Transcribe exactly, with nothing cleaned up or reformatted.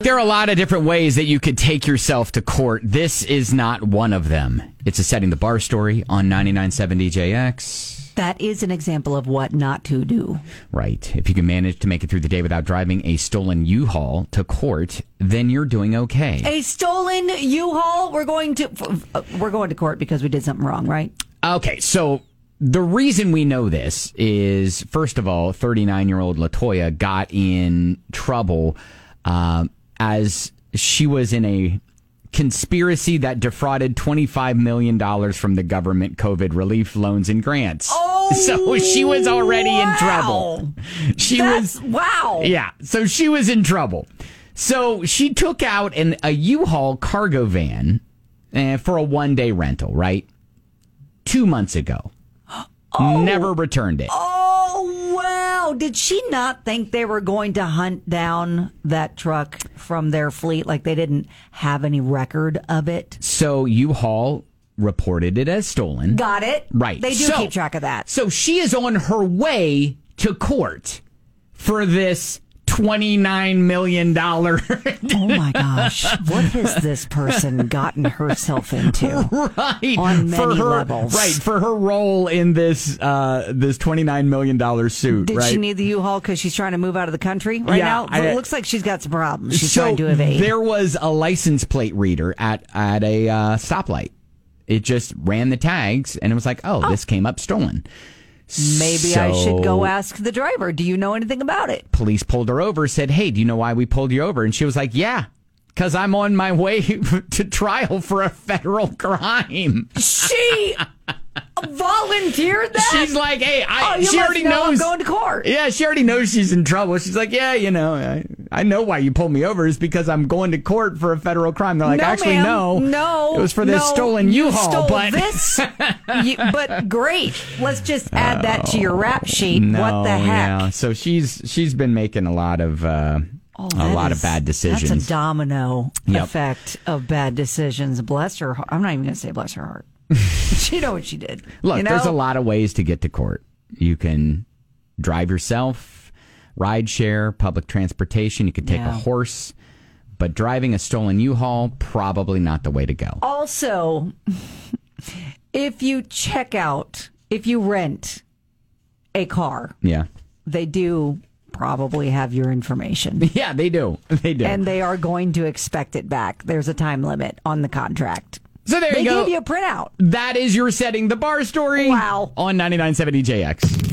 There are a lot of different ways that you could take yourself to court. This is not one of them. It's a Setting the Bar story on ninety-nine point seven D J X. That is an example of what not to do. Right. If you can manage to make it through the day without driving a stolen U-Haul to court, then you're doing okay. A stolen U-Haul? We're going to we're going to court because we did something wrong, right? Okay, so the reason we know this is, first of all, thirty-nine-year-old LaToya got in trouble um, as she was in a conspiracy that defrauded twenty-five million dollars from the government COVID relief loans and grants. Oh, so she was already wow. in trouble. She That's, was wow. Yeah, so she was in trouble. So she took out an, a U-Haul cargo van uh, for a one-day rental, right? Two months ago. Oh. Never returned it. Oh, wow. Did she not think they were going to hunt down that truck from their fleet? Like they didn't have any record of it? So U-Haul reported it as stolen. Got it. Right. They do so, keep track of that. So she is on her way to court for this twenty-nine million dollars. Oh, my gosh. What has this person gotten herself into? Right. On many for her, levels. Right. For her role in this uh, this twenty-nine million dollars suit. Did right? she need the U-Haul because she's trying to move out of the country right Yeah, now? I- It looks like she's got some problems. She's so trying to evade. There was a license plate reader at, at a uh, stoplight. It just ran the tags, and it was like, oh, oh. this came up stolen. Maybe so, I should go ask the driver. Do you know anything about it? Police pulled her over, said, hey, do you know why we pulled you over? And she was like, yeah, because I'm on my way to trial for a federal crime. She volunteered that? She's like, hey, I, oh, you she must already know knows. I'm going to court. Yeah, she already knows she's in trouble. She's like, yeah, you know, I, I know why you pulled me over is because I'm going to court for a federal crime. They're like, no, actually, ma'am. no. No. It was for this no, stolen you U-Haul. Stole but this. you, but great. Let's just add that to your rap sheet. No, what the heck? Yeah. So she's she's been making a lot of uh, Oh, a lot is, of bad decisions. That's a domino Yep. effect of bad decisions. Bless her heart. I'm not even going to say bless her heart. She know what she did. Look, you know? there's a lot of ways to get to court. You can drive yourself, ride share, public transportation. You could take Yeah. a horse. But driving a stolen U-Haul, probably not the way to go. Also, if you check out, if you rent a car, Yeah. they do probably have your information. Yeah, they do. They do. And they are going to expect it back. There's a time limit on the contract. So there they you go. They give you a printout. That is your Setting the Bar story. Wow. On ninety-nine point seven D J X.